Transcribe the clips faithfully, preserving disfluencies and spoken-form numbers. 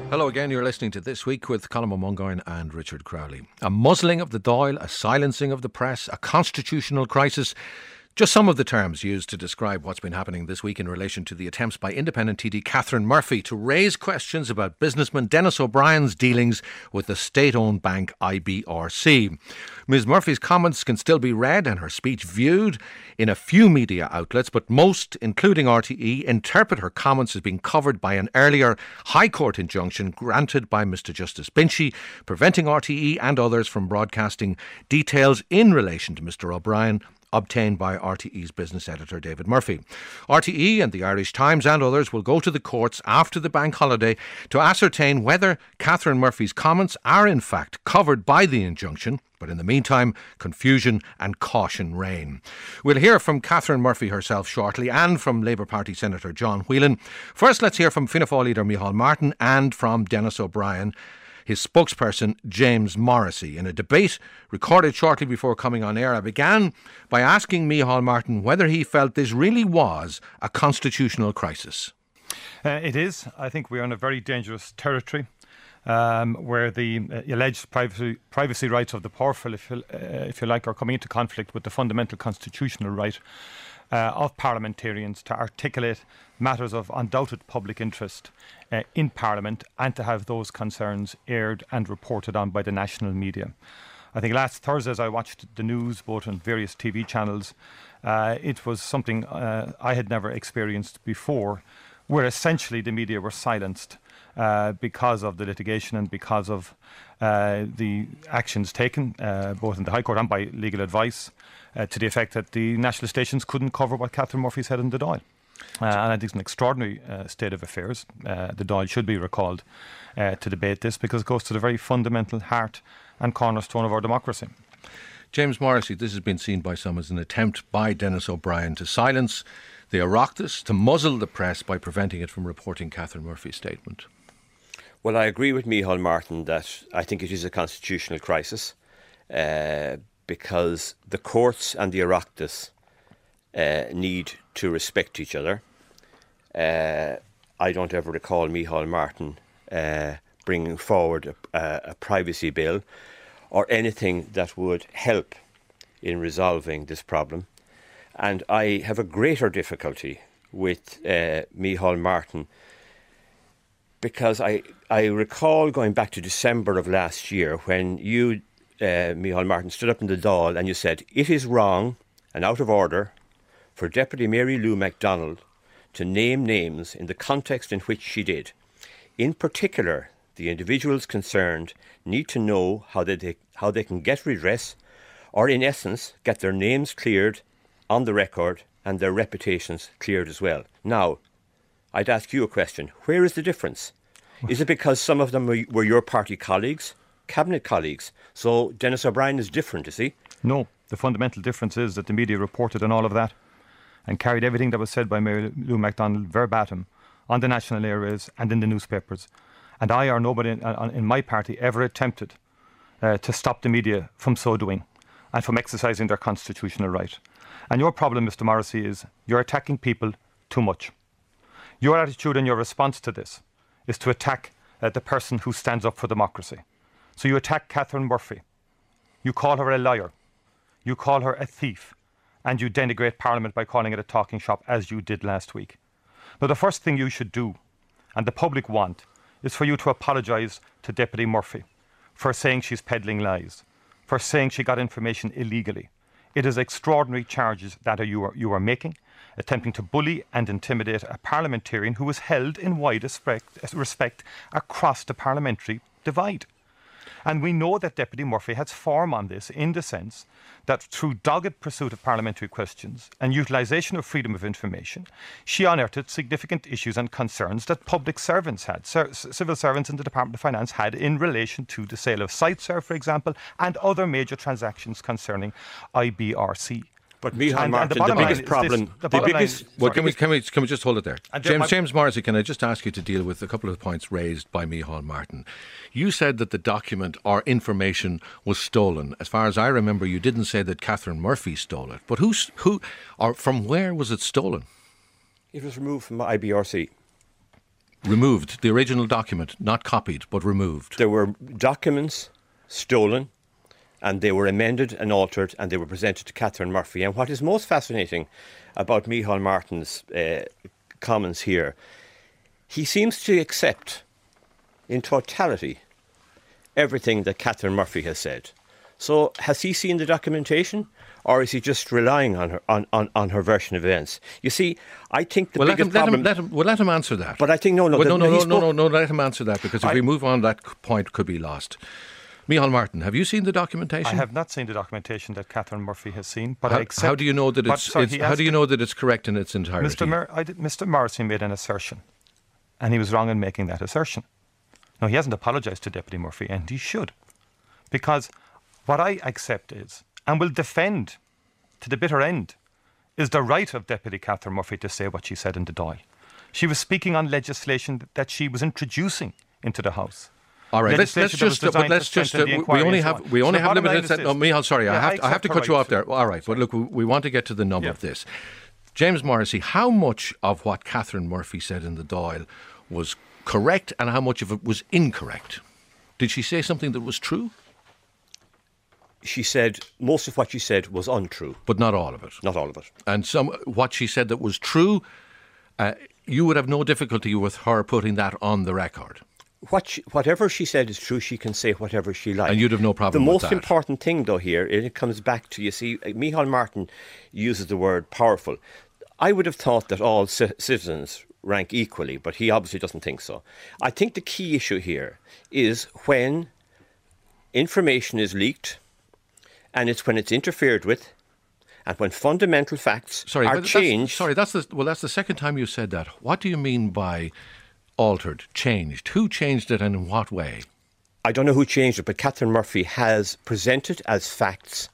Hello again, you're listening to This Week with Colin Mungoyne and Richard Crowley. A muzzling of the Dáil, a silencing of the press, a constitutional crisis. Just some of the terms used to describe what's been happening this week in relation to the attempts by independent T D Catherine Murphy to raise questions about businessman Denis O'Brien's dealings with the state-owned bank I B R C. Miz Murphy's comments can still be read and her speech viewed in a few media outlets, but most, including R T E, interpret her comments as being covered by an earlier High Court injunction granted by Mister Justice Binchy, preventing R T E and others from broadcasting details in relation to Mister O'Brien obtained by R T E's business editor David Murphy. R T E and the Irish Times and others will go to the courts after the bank holiday to ascertain whether Catherine Murphy's comments are in fact covered by the injunction. But in the meantime, confusion and caution reign. We'll hear from Catherine Murphy herself shortly and from Labour Party Senator John Whelan. First, let's hear from Fianna Fáil leader Micheál Martin and from Denis O'Brien, his spokesperson James Morrissey. In a debate recorded shortly before coming on air, I began by asking Micheál Martin whether he felt this really was a constitutional crisis. Uh, it is. I think we are in a very dangerous territory um, where the uh, alleged privacy, privacy rights of the powerful, if you, uh, if you like, are coming into conflict with the fundamental constitutional right Uh, of parliamentarians to articulate matters of undoubted public interest uh, in Parliament and to have those concerns aired and reported on by the national media. I think last Thursday, as I watched the news, both on various T V channels, uh, it was something uh, I had never experienced before, where essentially the media were silenced uh, because of the litigation and because of uh, the actions taken, uh, both in the High Court and by legal advice, Uh, to the effect that the national stations couldn't cover what Catherine Murphy said in the Dáil. Uh, and I think it's an extraordinary uh, state of affairs. Uh, the Dáil should be recalled uh, to debate this because it goes to the very fundamental heart and cornerstone of our democracy. James Morrissey, this has been seen by some as an attempt by Denis O'Brien to silence the Oireachtas, to muzzle the press by preventing it from reporting Catherine Murphy's statement. Well, I agree with Micheál Martin that I think it is a constitutional crisis. Uh, because the courts and the Oireachtas uh, need to respect each other. Uh, I don't ever recall Micheál Martin uh, bringing forward a, a, a privacy bill or anything that would help in resolving this problem. And I have a greater difficulty with uh, Micheál Martin because I, I recall going back to December of last year when you Uh, Micheál Martin stood up in the Dáil and you said it is wrong and out of order for Deputy Mary Lou MacDonald to name names in the context in which she did. In particular, the individuals concerned need to know how they, how they can get redress or, in essence, get their names cleared on the record and their reputations cleared as well. Now, I'd ask you a question. Where is the difference? Is it because some of them were your party colleagues? Cabinet colleagues. So Denis O'Brien is different, is he? No. The fundamental difference is that the media reported on all of that and carried everything that was said by Mary Lou MacDonald verbatim on the national airwaves and in the newspapers. And I or nobody in, in my party ever attempted uh, to stop the media from so doing and from exercising their constitutional right. And your problem, Mister Morrissey, is you're attacking people too much. Your attitude and your response to this is to attack uh, the person who stands up for democracy. So you attack Catherine Murphy, you call her a liar, you call her a thief, and you denigrate Parliament by calling it a talking shop, as you did last week. Now, the first thing you should do, and the public want, is for you to apologise to Deputy Murphy for saying she's peddling lies, for saying she got information illegally. It is extraordinary charges that you are, you are making, attempting to bully and intimidate a parliamentarian who is held in widest respect, respect across the parliamentary divide. And we know that Deputy Murphy has form on this in the sense that through dogged pursuit of parliamentary questions and utilisation of freedom of information, she unearthed significant issues and concerns that public servants had, ser- civil servants in the Department of Finance had in relation to the sale of Siteserv, for example, and other major transactions concerning I B R C. But Micheál Martin, the, the biggest problem, this, the, the biggest. Line, well, can we can we can we just hold it there, and James James Morrissey? Can I just ask you to deal with a couple of points raised by Micheál Martin? You said that the document or information was stolen. As far as I remember, you didn't say that Catherine Murphy stole it. But who who or from where was it stolen? It was removed from I B R C. Removed. The original document, not copied, but removed. There were documents stolen, and they were amended and altered, and they were presented to Catherine Murphy. And what is most fascinating about Micheál Martin's uh, comments here, he seems to accept in totality everything that Catherine Murphy has said. So has he seen the documentation, or is he just relying on her on, on, on her version of events? You see, I think the well, biggest let him, problem... Let him, let him, well, let him answer that. But I think, no, no... Well, the, no, no, no, spoke, no, no, no, let him answer that, because if I, we move on, that point could be lost. Micheál Martin, have you seen the documentation? I have not seen the documentation that Catherine Murphy has seen, but how, I accept... How do you know that it's, sorry, it's how do you know that it's correct in its entirety? Mister Mer- I did, Mister Morrissey made an assertion, and he was wrong in making that assertion. Now, he hasn't apologised to Deputy Murphy, and he should, because what I accept is, and will defend to the bitter end, is the right of Deputy Catherine Murphy to say what she said in the Dáil. She was speaking on legislation that she was introducing into the House. All right, let's, let's just, uh, but let's just, uh, we only have, we only so have limited, no, Micheál, sorry, yeah, I have, I to, I have to cut right you off there. All right, but look, we, we want to get to the nub yeah. of this. James Morrissey, how much of what Catherine Murphy said in the Dáil was correct and how much of it was incorrect? Did she say something that was true? She said most of what she said was untrue. But not all of it? Not all of it. And some what she said that was true, uh, you would have no difficulty with her putting that on the record? What she, whatever she said is true. She can say whatever she likes. And you'd have no problem the with most that. important thing, though, here, and it comes back to, you see, Micheál Martin uses the word powerful. I would have thought that all c- citizens rank equally, but he obviously doesn't think so. I think the key issue here is when information is leaked, and it's when it's interfered with, and when fundamental facts sorry, are changed. That's, sorry, that's the, well, that's the second time you said that. What do you mean by altered, changed? Who changed it and in what way? I don't know who changed it, but Catherine Murphy has presented as facts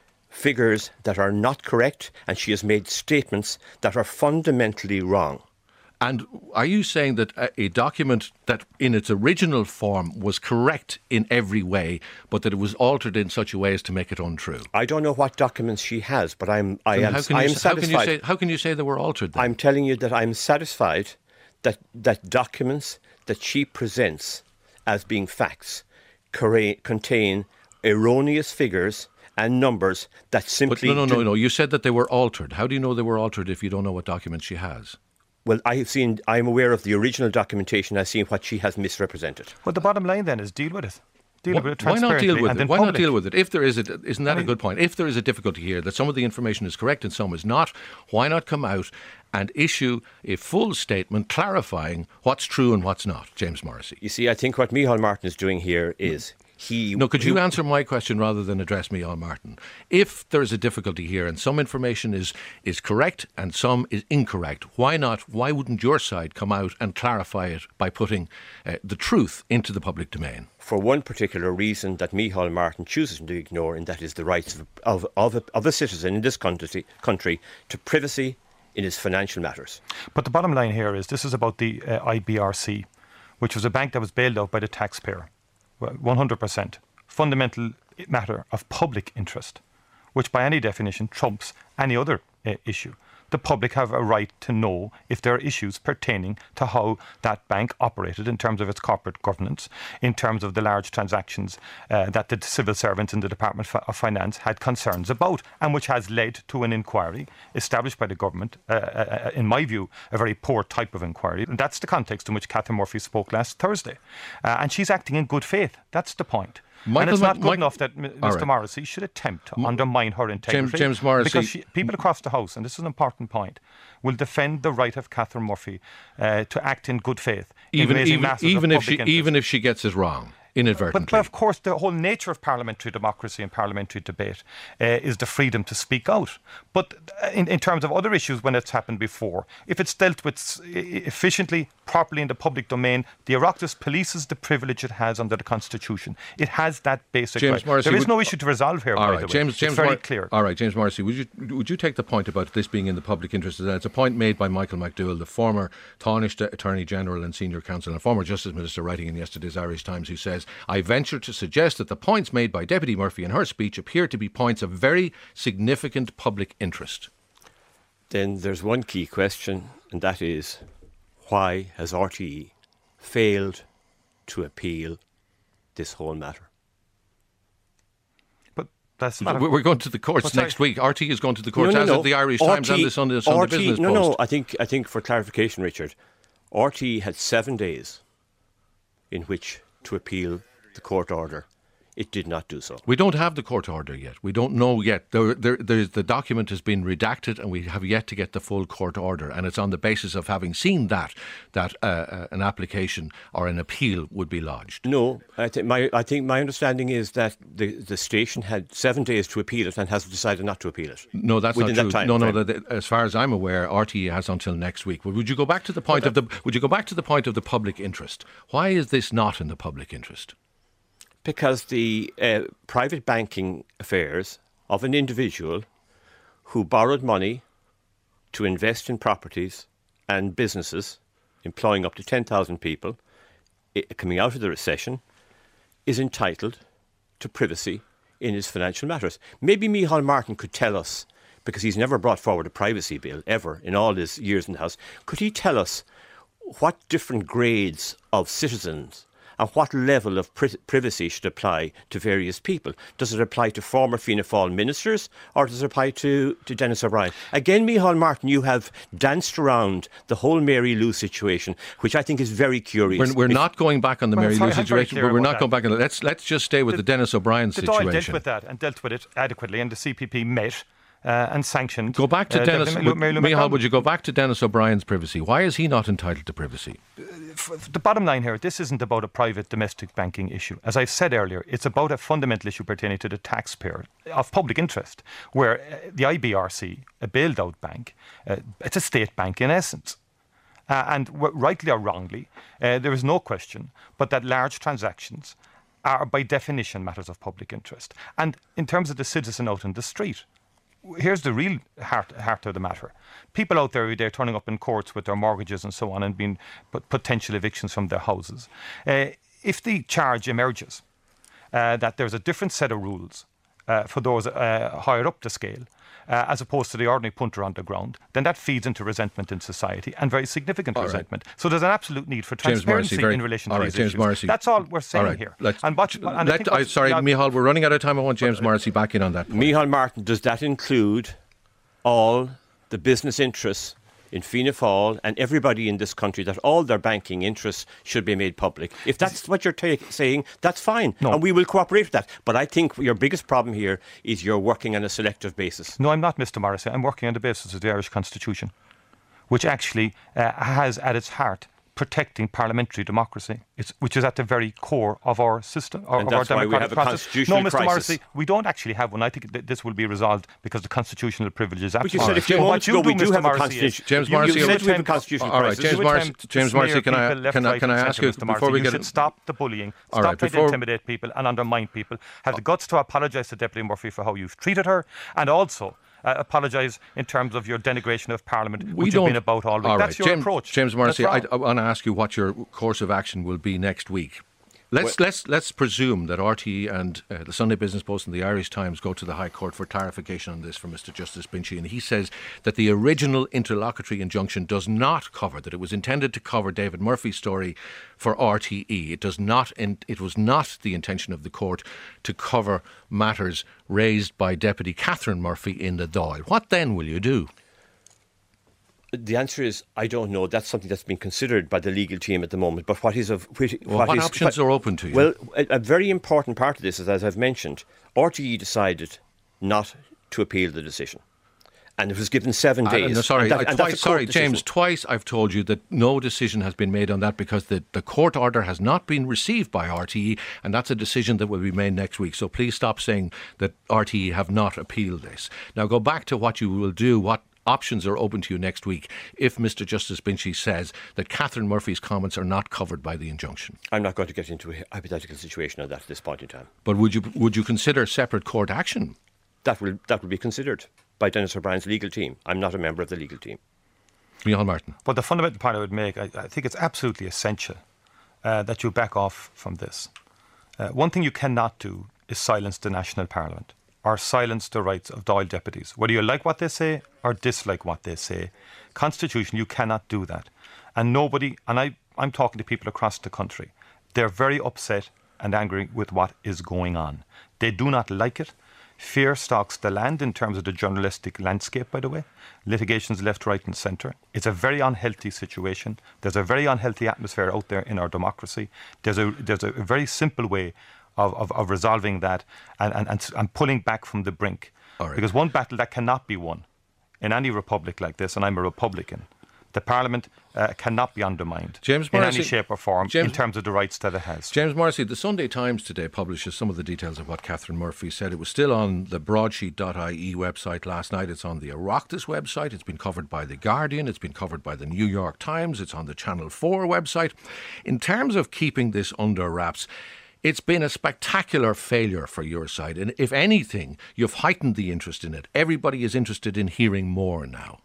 figures that are not correct, and she has made statements that are fundamentally wrong. And are you saying that a, a document that in its original form was correct in every way, but that it was altered in such a way as to make it untrue? I don't know what documents she has, but I'm I am, how can I you, am how can you satisfied. say, how can you say they were altered then? I'm telling you that I'm satisfied that that documents that she presents as being facts cora- contain erroneous figures and numbers that simply... But no, no, no, no. You said that they were altered. How do you know they were altered if you don't know what documents she has? Well, I have seen, I'm aware of the original documentation. I've seen what she has misrepresented. Well, the bottom line then is deal with it. Deal Why, with it why not transparently deal with and it? in Why public. not deal with it? If there is a, isn't that I mean, a good point? If there is a difficulty here that some of the information is correct and some is not, why not come out and issue a full statement clarifying what's true and what's not, James Morrissey? You see, I think what Micheál Martin is doing here is he... No, could he, you answer my question rather than address Micheál Martin? If there is a difficulty here and some information is, is correct and some is incorrect, why not, why wouldn't your side come out and clarify it by putting uh, the truth into the public domain? For one particular reason that Micheál Martin chooses to ignore, and that is the rights of, of, of, a, of a citizen in this country, country to privacy in his financial matters. But the bottom line here is this is about the uh, I B R C, which was a bank that was bailed out by the taxpayer. one hundred percent. Fundamental matter of public interest, which by any definition trumps any other uh, issue. The public have a right to know if there are issues pertaining to how that bank operated in terms of its corporate governance, in terms of the large transactions uh, that the civil servants in the Department of Finance had concerns about, and which has led to an inquiry established by the government, uh, uh, in my view, a very poor type of inquiry. And that's the context in which Catherine Murphy spoke last Thursday. Uh, and she's acting in good faith. That's the point. Michael, and it's not good Mike, enough that Mister right. Morrissey should attempt to undermine her integrity. James, James Morrissey. Because she, people across the House, and this is an important point, will defend the right of Catherine Murphy uh, to act in good faith. Even, in even, even, if she, interest. even if she gets it wrong. Inadvertently. But, but of course, the whole nature of parliamentary democracy and parliamentary debate uh, is the freedom to speak out. But in, in terms of other issues, when it's happened before, if it's dealt with efficiently, properly in the public domain, the Oireachtas polices the privilege it has under the Constitution. It has that basic James right. Morrissey, there is would, no issue to resolve here, all by right, the way. James, James it's very Mor- clear. All right, James Morrissey, would you would you take the point about this being in the public interest? It's a point made by Michael McDowell, the former Taoiseach Attorney General and Senior Counsel and former Justice Minister, writing in yesterday's Irish Times, who says, I venture to suggest that the points made by Deputy Murphy in her speech appear to be points of very significant public interest. Then there's one key question, and that is, why has R T E failed to appeal this whole matter? But that's not We're going to the courts Oh, next week. R T E is going to the courts, No, no, as no. of the Irish R T E Times and the Sunday, Sunday R T E Business no, Post. no. I think, I think for clarification, Richard, R T E had seven days in which to appeal the court order. It did not do so. We don't have the court order yet. We don't know yet. There, there, there's, the document has been redacted and we have yet to get the full court order. And it's on the basis of having seen that, that uh, uh, an application or an appeal would be lodged. No, I, th- my, I think my understanding is that the, the station had seven days to appeal it and has decided not to appeal it. No, that's within not true. That time no, no. frame. That, as far as I'm aware, R T E has until next week. But would you go back to the point of the? Would you go back to the point of the public interest? Why is this not in the public interest? Because the uh, private banking affairs of an individual who borrowed money to invest in properties and businesses, employing up to ten thousand people, I- coming out of the recession, is entitled to privacy in his financial matters. Maybe Micheál Martin could tell us, because he's never brought forward a privacy bill ever in all his years in the House, could he tell us what different grades of citizens and what level of pri- privacy should apply to various people? Does it apply to former Fianna Fáil ministers or does it apply to, to Denis O'Brien? Again, Micheál Martin, you have danced around the whole Mary Lou situation, which I think is very curious. We're, we're If- not going back on the Well, Mary sorry, Lou I'm very situation, clear but we're about not going back on it. Let's, let's just stay with the, the Denis O'Brien the Dáil situation. dealt with that and dealt with it adequately, and the C P P met uh, and sanctioned. Go back to uh, Denis. Mary Lou- Would, Mary Lou Micheál, McDonald. would you go back to Denis O'Brien's privacy? Why is he not entitled to privacy? The bottom line here, this isn't about a private domestic banking issue. As I've said earlier, it's about a fundamental issue pertaining to the taxpayer of public interest, where uh, the I B R C, a bailed-out bank, uh, it's a state bank in essence. Uh, and w- rightly or wrongly, uh, there is no question but that large transactions are by definition matters of public interest. And in terms of the citizen out in the street, here's the real heart, heart of the matter. People out there every day turning up in courts with their mortgages and so on and being pot- potential evictions from their houses. Uh, if the charge emerges uh, that there's a different set of rules uh, for those uh, higher up the scale, uh, as opposed to the ordinary punter on the ground, then that feeds into resentment in society, and very significant All right. resentment. So there's an absolute need for James transparency Morrissey, very- in relation all to right, these James issues. Morrissey. That's all we're saying All right, here. let's- and what, and I let, think I, what's- sorry, yeah, Micheál, we're running out of time. I want James Morrissey back in on that point. Micheál Martin, does that include all the business interests in Fianna Fáil and everybody in this country, that all their banking interests should be made public? If that's what you're ta- saying, that's fine. No. And we will cooperate with that. But I think your biggest problem here is you're working on a selective basis. No, I'm not, Mister Morrissey. I'm working on the basis of the Irish Constitution, which actually uh, has at its heart protecting parliamentary democracy, it's, which is at the very core of our system, or, And of our that's why we democratic have a process. constitutional No, Mister crisis. Morrissey, we don't actually have one. I think th- this will be resolved because the constitutional privilege is But you absolute. said a few What moments you ago do, we do Mister have a Morrissey, constitution. is- James you, Morrissey, you said would- we have a constitutional All right, crisis. James You Morrissey, attempt to James smear Morrissey, can I- people left, can I- right, can I and ask centre, you, Mister before Morrissey, we you get- should stop the bullying, All stop right, trying before- to intimidate people and undermine people, have the guts to apologise to Deputy Murphy for how you've treated her, and also uh, apologise in terms of your denigration of Parliament, We which you've don't- been about all week. All That's right, your James, approach. James Morrissey, That's I, wrong. I want to ask you what your course of action will be next week. Let's let's let's presume that R T E and uh, the Sunday Business Post and the Irish Times go to the High Court for clarification on this from Mister Justice Binchy, and he says that the original interlocutory injunction does not cover, that it was intended to cover David Murphy's story for R T E. It does not. In, it was not the intention of the court to cover matters raised by Deputy Catherine Murphy in the Dáil. What then will you do? The answer is, I don't know. That's something that's been considered by the legal team at the moment. But what is of which, Well, what is- options are open to you? Well, a, a very important part of this is, as I've mentioned, R T E decided not to appeal the decision, and it was given seven Uh, days. no, sorry, and that- I- and that's twice, a court sorry, decision. James. Twice I've told you that no decision has been made on that because the, the court order has not been received by R T E, and that's a decision that will be made next week. So please stop saying that R T E have not appealed this. Now go back to what you will do. What options are open to you next week if Mister Justice Binchy says that Catherine Murphy's comments are not covered by the injunction? I'm not going to get into a hypothetical situation on that at this point in time. But would you would you consider separate court action? That will that will be considered by Denis O'Brien's legal team. I'm not a member of the legal team. Micheál Martin. But the fundamental point I would make, I, I think it's absolutely essential uh, that you back off from this. Uh, one thing you cannot do is silence the national parliament or silence the rights of Dáil deputies. Whether you like what they say or dislike what they say. Constitution, you cannot do that. And nobody, and I, I'm talking to people across the country, they're very upset and angry with what is going on. They do not like it. Fear stalks the land in terms of the journalistic landscape, by the way. Litigation's left, right and centre. It's a very unhealthy situation. There's a very unhealthy atmosphere out there in our democracy. There's a there's a very simple way of, of, of resolving that and, and, and, and pulling back from the brink. All right. Because one battle that cannot be won in any republic like this, and I'm a Republican, the Parliament uh, cannot be undermined James in Morrissey, any shape or form James, in terms of the rights that it has. James Morrissey, the Sunday Times today publishes some of the details of what Catherine Murphy said. It was still on the broadsheet dot I E website last night. It's on the Oireachtas website. It's been covered by The Guardian. It's been covered by the New York Times. It's on the Channel four website. In terms of keeping this under wraps, it's been a spectacular failure for your side. And if anything, you've heightened the interest in it. Everybody is interested in hearing more now.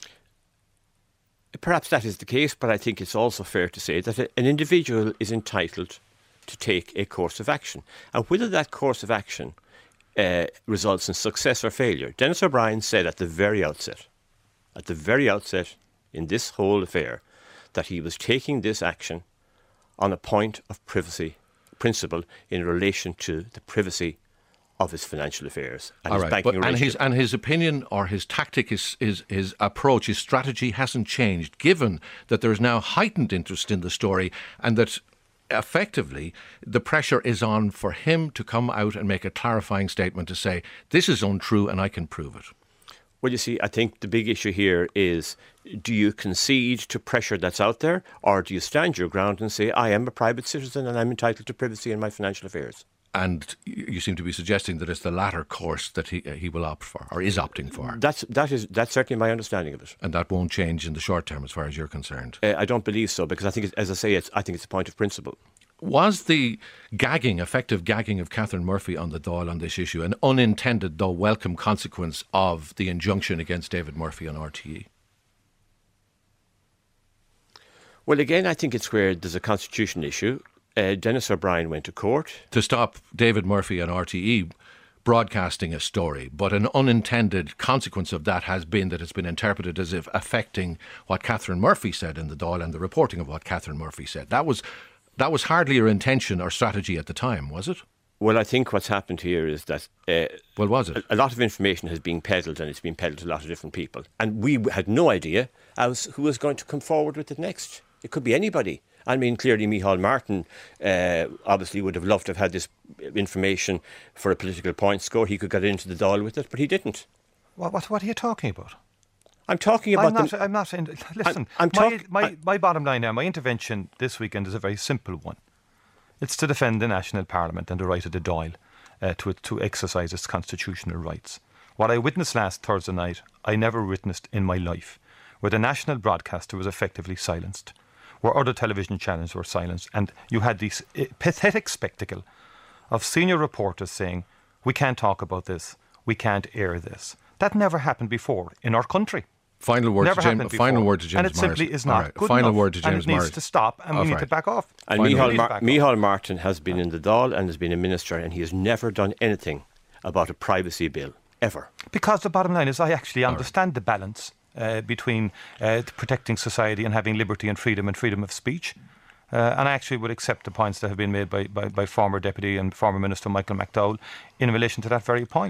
Perhaps that is the case, but I think it's also fair to say that an individual is entitled to take a course of action. And whether that course of action uh, results in success or failure, Denis O'Brien said at the very outset, at the very outset in this whole affair, that he was taking this action on a point of privacy principle in relation to the privacy of his financial affairs and All his right, banking but, and his relationship. and his opinion or his tactic, his, his his approach, his strategy hasn't changed, given that there is now heightened interest in the story and that effectively the pressure is on for him to come out and make a clarifying statement to say this is untrue and I can prove it. Well, you see, I think the big issue here is, do you concede to pressure that's out there, or do you stand your ground and say, I am a private citizen and I'm entitled to privacy in my financial affairs? And you seem to be suggesting that it's the latter course that he he will opt for, or is opting for. That's that is that's certainly my understanding of it. And that won't change in the short term as far as you're concerned. Uh, I don't believe so, because I think, it's, as I say, it's, I think it's a point of principle. Was the gagging, effective gagging of Catherine Murphy on the Dáil on this issue an unintended, though welcome, consequence of the injunction against David Murphy on R T E? Well, again, I think it's where there's a constitutional issue. Uh, Denis O'Brien went to court to stop David Murphy on R T E broadcasting a story, but an unintended consequence of that has been that it's been interpreted as if affecting what Catherine Murphy said in the Dáil and the reporting of what Catherine Murphy said. That was that was hardly your intention or strategy at the time, was it? Well, I think what's happened here is that uh, well, was it? A, a lot of information has been peddled, and it's been peddled to a lot of different people, and we had no idea as who was going to come forward with it next. It could be anybody. I mean, clearly Micheál Martin uh, obviously would have loved to have had this information for a political point score. He could get into the Dáil with it, but he didn't. What, what, what are you talking about? I'm talking about... I'm not, the, I'm not in, listen, I'm, I'm my, talk, my, I, my bottom line now, my intervention this weekend is a very simple one. It's to defend the National Parliament and the right of the Dáil uh, to, to exercise its constitutional rights. What I witnessed last Thursday night, I never witnessed in my life, where the national broadcaster was effectively silenced, where other television channels were silenced, and you had this uh, pathetic spectacle of senior reporters saying, we can't talk about this, we can't air this. That never happened before in our country. Final word, never to James, final word to James And it simply Morris. is not right. good Final enough, word to James and it needs Morris. to stop, and Oh, we need right. to back off. And Final Micheál, Mar- Micheál Martin has been in the Dáil and has been a minister, and he has never done anything about a privacy bill, ever. Because the bottom line is I actually understand the balance uh, between uh, protecting society and having liberty and freedom and freedom of speech. Uh, and I actually would accept the points that have been made by, by, by former Deputy and former Minister Michael McDowell in relation to that very point.